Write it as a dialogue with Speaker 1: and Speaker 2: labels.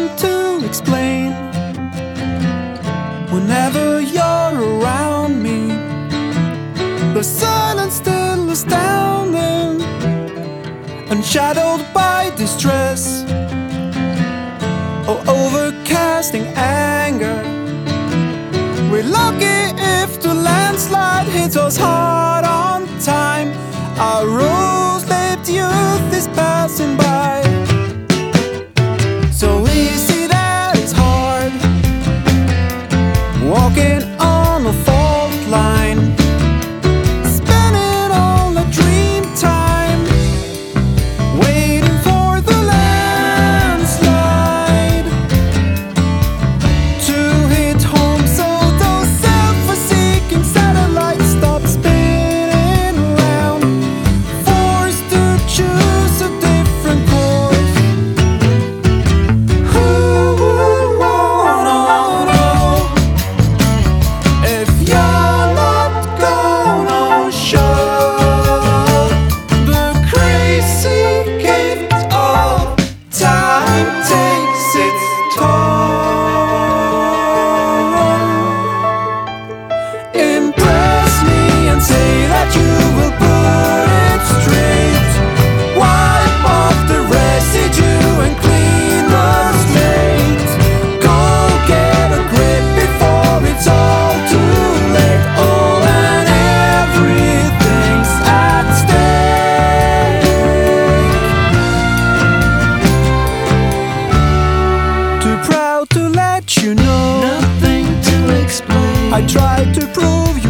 Speaker 1: to explain. Whenever you're around me, the silence still astounding, unshadowed by distress or overcasting anger. We're lucky if the landslide hits us hard on time. Our rose-lipped youth is passing by. So easy that it's hard, walking on a fault line, spending all the dream time waiting for the landslide to hit home, so those self-forsaken satellites stop spinning around, forced to choose a different course. Who would wanna know if you're not gonna show the crazy gift of time takes its toll? Impress me and say that you will put it straight, wipe off the residue and clean the slate. Go get a grip before it's all too late. All and everything's at stake. Too proud to let you know,
Speaker 2: Nothing to explain.
Speaker 1: I tried to prove you